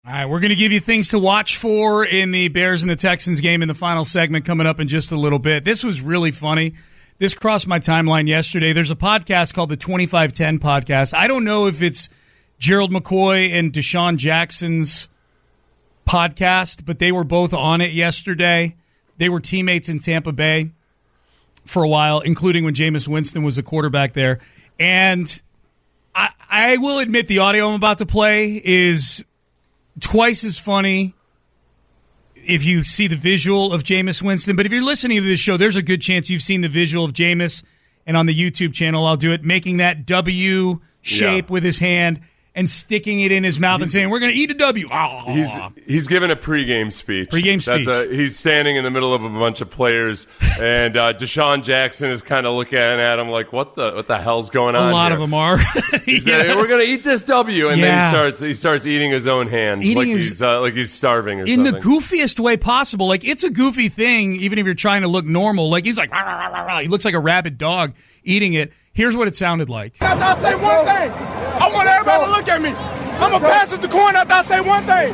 All right, we're going to give you things to watch for in the Bears and the Texans game in the final segment coming up in just a little bit. This was really funny. This crossed my timeline yesterday. There's a podcast called the 2510 Podcast. I don't know if it's Gerald McCoy and Deshaun Jackson's podcast, but they were both on it yesterday. They were teammates in Tampa Bay for a while, including when Jameis Winston was the quarterback there. And I will admit the audio I'm about to play is twice as funny if you see the visual of Jameis Winston. But if you're listening to this show, there's a good chance you've seen the visual of Jameis. And on the YouTube channel, I'll do it, making that W shape with his hand and sticking it in his mouth and saying, we're going to eat a W. He's given a pregame speech. He's standing in the middle of a bunch of players, and Deshaun Jackson is kind of looking at him like, what the hell's going on? A lot here? of them are. He's saying, we're going to eat this W, and then he starts eating his own hand like he's starving or in something. The goofiest way possible. Like, it's a goofy thing, even if you're trying to look normal. Like, he's like, rah, rah, rah, rah. He looks like a rabid dog eating it. Here's what it sounded like. After I say one thing, I want everybody to look at me. I'm going to pass it to Corn after I say one thing.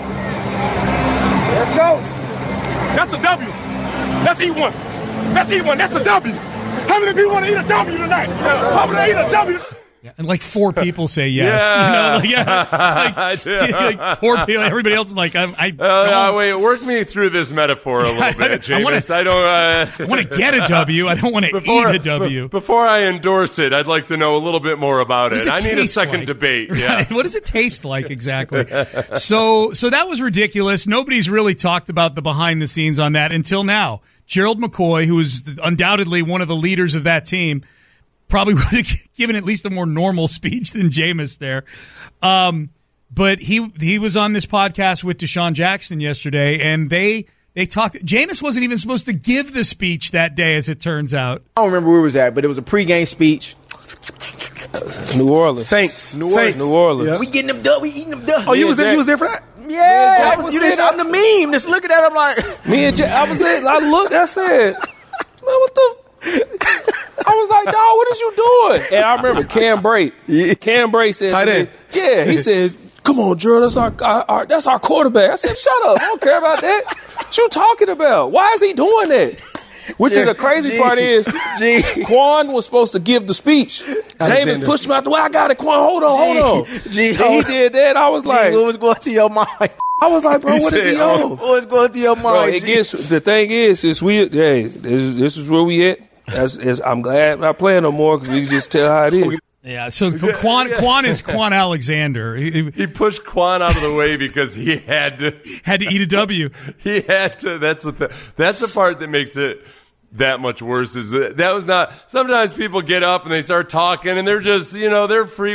Let's go. That's a W. Let's eat one. That's a W. How many people want to eat a W tonight? How many eat a W? Yeah, and like 4 people say yes. I do. Like 4 people. Everybody else is like, I don't. Wait, work me through this metaphor a little bit, Jameis. I want to get a W. I don't want to eat a W. Before I endorse it, I'd like to know a little bit more about it. I need a second debate. Right? Yeah. What does it taste like exactly? So that was ridiculous. Nobody's really talked about the behind the scenes on that until now. Gerald McCoy, who is undoubtedly one of the leaders of that team, probably would have given at least a more normal speech than Jameis there. But he was on this podcast with Deshaun Jackson yesterday, and they talked. Jameis wasn't even supposed to give the speech that day, as it turns out. I don't remember where it was at, but it was a pregame speech. New Orleans. Saints. New Orleans. Yeah. We getting them done. We eating them done. Oh, you was there for that? Yeah. I'm the meme. Just looking at it, I'm like. Me and Jack, I looked, I said, man, what the? I was like, dog, what is you doing? And I remember Cam Bray said, tight end. He said, come on, Drew, that's our quarterback. I said, shut up, I don't care about that. What you talking about? Why is he doing that? Which is the crazy part is, Quan was supposed to give the speech. Jameis pushed him out the way. I got it, Quan. Hold on. He did that. I was like, what was going through your mind? I was like, bro, what is he on? What was going through your mind? The thing is this is where we at. I'm glad I'm not playing no more because we can just tell how it is. Yeah, so Quan is Quan Alexander. He pushed Quan out of the way because he had to eat a W. He had to. That's the part that makes it that much worse. Is that was not. Sometimes people get up and they start talking and they're just they're free.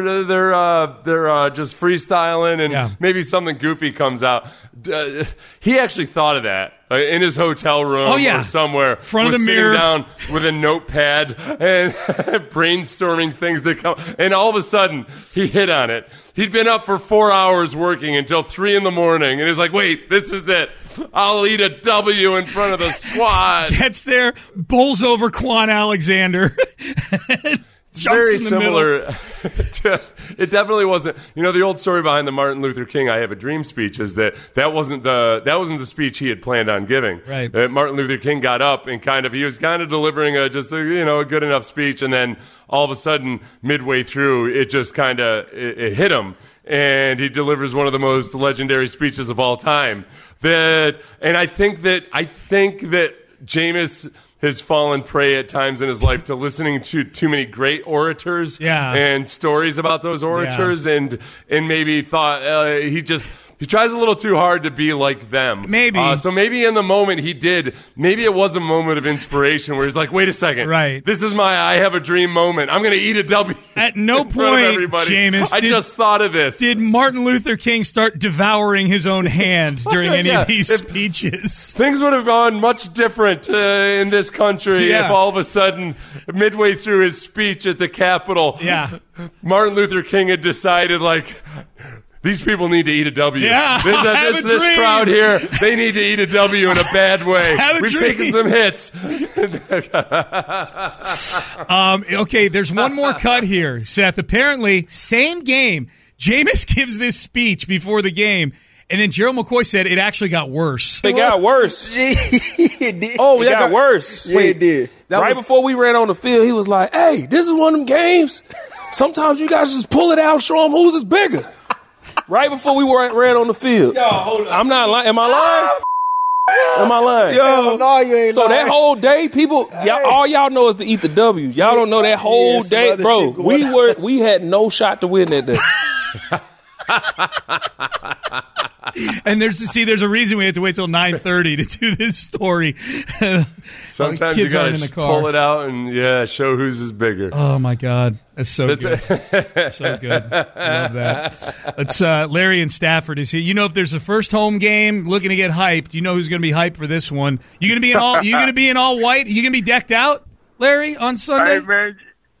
They're just freestyling and maybe something goofy comes out. He actually thought of that. In his hotel room or somewhere. Front of the mirror. Sitting down with a notepad and brainstorming things that come. And all of a sudden, he hit on it. He'd been up for 4 hours working until 3 a.m. And he's like, wait, this is it. I'll eat a W in front of the squad. Gets there, bowls over Quan Alexander. Very similar. It definitely wasn't. The old story behind the Martin Luther King "I Have a Dream" speech is that wasn't the speech he had planned on giving. Right. Martin Luther King got up and he was delivering a good enough speech, and then all of a sudden, midway through, it just it hit him, and he delivers one of the most legendary speeches of all time. And I think that Jameis has fallen prey at times in his life to listening to too many great orators and stories about those orators and maybe thought he tries a little too hard to be like them. Maybe. So maybe in the moment he did. Maybe it was a moment of inspiration where he's like, wait a second. Right. This is my I have a dream moment. I'm going to eat a W. At no point, Jameis, I just thought of this. Did Martin Luther King start devouring his own hand during any of these speeches? Things would have gone much different in this country if all of a sudden, midway through his speech at the Capitol, Martin Luther King had decided, these people need to eat a W. Yeah, this crowd here, they need to eat a W in a bad way. We've taken some hits. Okay, there's one more cut here, Seth. Apparently, same game. Jameis gives this speech before the game, and then Gerald McCoy said it actually got worse. It got worse. It did. Oh, it got worse. Yeah, it did. Before we ran on the field, he was like, hey, this is one of them games. Sometimes you guys just pull it out and show them who's is bigger. Right before we ran on the field. Yo, hold on. I'm not lying. Am I lying? Am I lying? Yo, no, you ain't So lying. that whole day, people, all y'all know is to eat the W. Y'all don't know that whole day, bro. We had no shot to win that day. And there's a reason we had to wait till 9:30 to do this story. Sometimes kids you aren't in gotta the car. pull it out and show whose is bigger. Oh my God, that's so good, so good. I love that. Let's Larry and Stafford is here. You know, if there's a first home game looking to get hyped, you know who's going to be hyped for this one. You going to be in all? You going to be in all white? You going to be decked out, Larry, on Sunday? Hey man,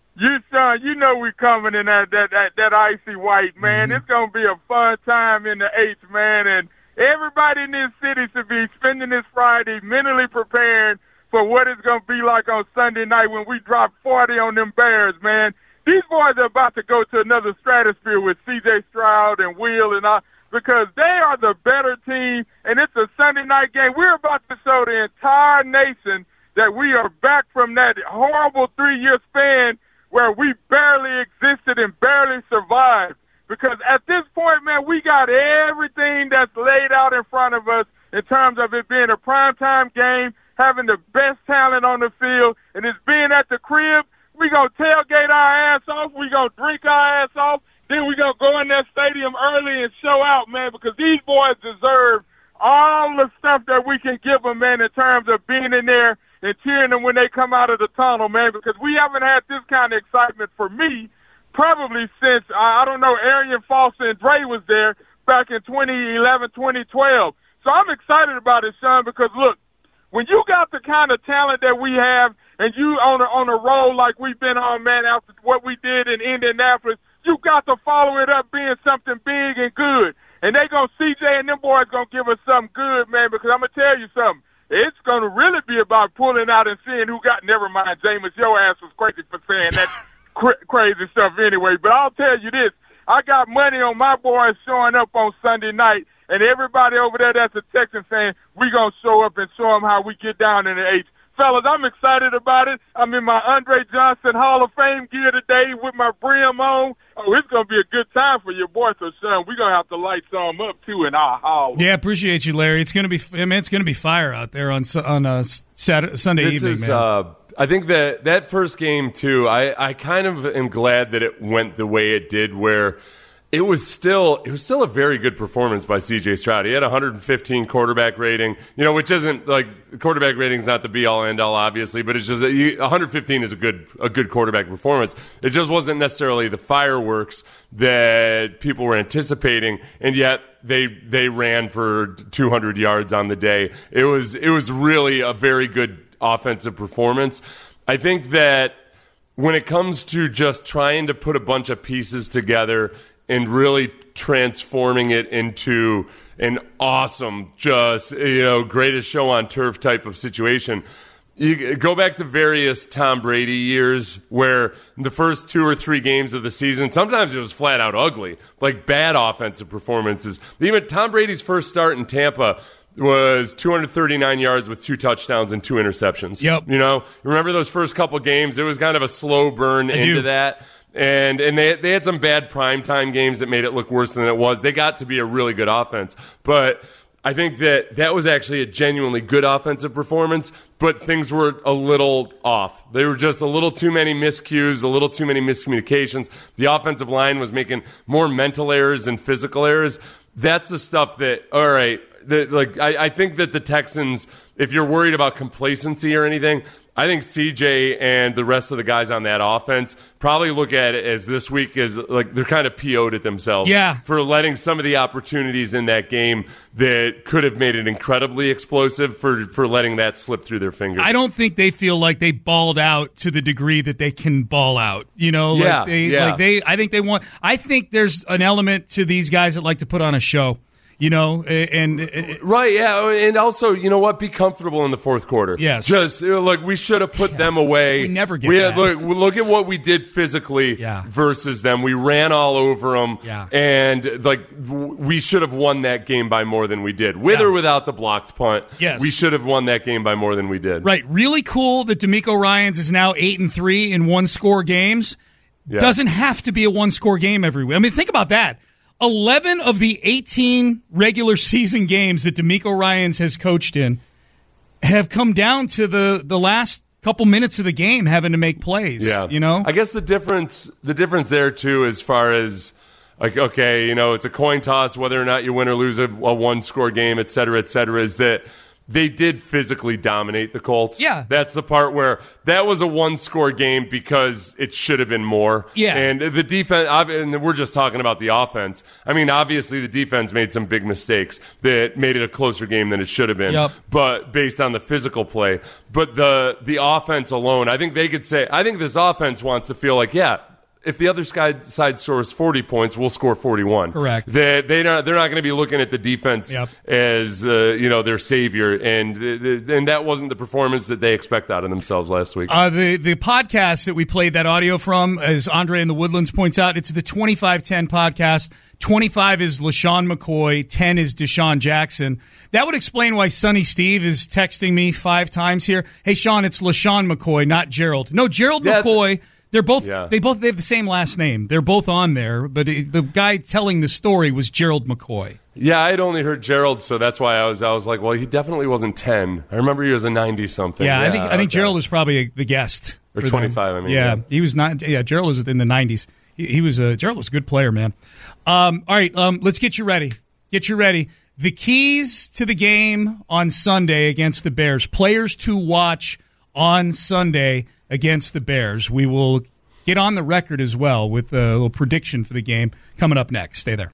you know we coming in that icy white, man. It's gonna be a fun time in the H, man, and everybody in this city should be spending this Friday mentally preparing for what it's gonna be like on Sunday night when we drop 40 on them Bears, man. These boys are about to go to another stratosphere with C.J. Stroud and Will and all, because they are the better team, and it's a Sunday night game. We're about to show the entire nation that we are back from that horrible 3-year span where we barely existed and barely survived. Because at this point, man, we got everything that's laid out in front of us in terms of it being a primetime game, having the best talent on the field, and it's being at the crib. We going to tailgate our ass off. We going to drink our ass off. Then we going to go in that stadium early and show out, man, because these boys deserve all the stuff that we can give them, man, in terms of being in there and cheering them when they come out of the tunnel, man, because we haven't had this kind of excitement for me probably since, I don't know, Arian Foster and Dre was there back in 2011, 2012. So I'm excited about it, son, because, look, when you got the kind of talent that we have and you on a roll like we've been on, man, after what we did in Indianapolis, you got to follow it up being something big and good. And they going to, CJ and them boys going to give us something good, man, because I'm going to tell you something. It's going to really be about pulling out and seeing who got, never mind, Jameis, your ass was crazy for saying that crazy stuff anyway. But I'll tell you this, I got money on my boys showing up on Sunday night, and everybody over there that's a Texan saying, we going to show up and show them how we get down in the H. Fellas, I'm excited about it. I'm in my Andre Johnson Hall of Fame gear today with my brim on. Oh, it's going to be a good time for your boy, so son, we're going to have to light some up, too, in our hall. Yeah, appreciate you, Larry. It's going to be, it's going to be fire out there on Saturday, Sunday evening, man. I think that first game, too, I kind of am glad that it went the way it did, where it was still a very good performance by C.J. Stroud. He had 115 quarterback rating, which isn't like quarterback rating is not the be all end all, obviously, but it's just 115 is a good quarterback performance. It just wasn't necessarily the fireworks that people were anticipating, and yet they ran for 200 yards on the day. It was really a very good offensive performance. I think that when it comes to just trying to put a bunch of pieces together and really transforming it into an awesome, just, greatest show on turf type of situation. You go back to various Tom Brady years where the first 2 or 3 games of the season, sometimes it was flat out ugly, like bad offensive performances. Even Tom Brady's first start in Tampa was 239 yards with 2 touchdowns and 2 interceptions. Yep. Remember those first couple games? It was kind of a slow burn into that. And they had some bad primetime games that made it look worse than it was. They got to be a really good offense. But I think that was actually a genuinely good offensive performance, but things were a little off. There were just a little too many miscues, a little too many miscommunications. The offensive line was making more mental errors than physical errors. That's the stuff that, all right, I think that the Texans, if you're worried about complacency or anything, I think CJ and the rest of the guys on that offense probably look at it as this week as like they're kind of PO'd at themselves for letting some of the opportunities in that game that could have made it incredibly explosive for letting that slip through their fingers. I don't think they feel like they balled out to the degree that they can ball out. I think there's an element to these guys that like to put on a show. Right, yeah, and also, you know what? Be comfortable in the fourth quarter. Yes. Just, we should have put them away. We never get that. Look at what we did physically versus them. We ran all over them, and, we should have won that game by more than we did. With or without the blocked punt, we should have won that game by more than we did. Right. Really cool that DeMeco Ryans is now 8-3 in one-score games. Yeah. Doesn't have to be a one-score game every week. I mean, think about that. 11 of the 18 regular season games that DeMeco Ryans has coached in have come down to the last couple minutes of the game having to make plays. Yeah. I guess the difference there too, as far as it's a coin toss whether or not you win or lose a one-score game, et cetera, is that they did physically dominate the Colts. Yeah. That's the part where that was a one-score game because it should have been more. Yeah. And the defense, and we're just talking about the offense. I mean, obviously the defense made some big mistakes that made it a closer game than it should have been. Yep. But based on the physical play. But the offense alone, I think they could say, I think this offense wants to feel like, if the other side scores 40 points, we'll score 41. Correct. They're not going to be looking at the defense as their savior, and that wasn't the performance that they expect out of themselves last week. The podcast that we played that audio from, as Andre in the Woodlands points out, it's the 25-10 podcast. 25 is LaShawn McCoy, 10 is Deshaun Jackson. That would explain why Sonny Steve is texting me 5 times here. Hey, Sean, it's LaShawn McCoy, not Gerald. No, Gerald McCoy. They're both. Yeah. They have the same last name. They're both on there, but the guy telling the story was Gerald McCoy. Yeah, I had only heard Gerald, so that's why I was like, well, he definitely wasn't 10. I remember he was a 90-something. Yeah, I think Gerald was probably the guest or 25. Them. I mean, yeah, he was not. Yeah, Gerald was in the 90s. Gerald was a good player, man. All right, let's get you ready. The keys to the game on Sunday against the Bears. Players to watch on Sunday against the Bears. We will get on the record as well with a little prediction for the game coming up next. Stay there.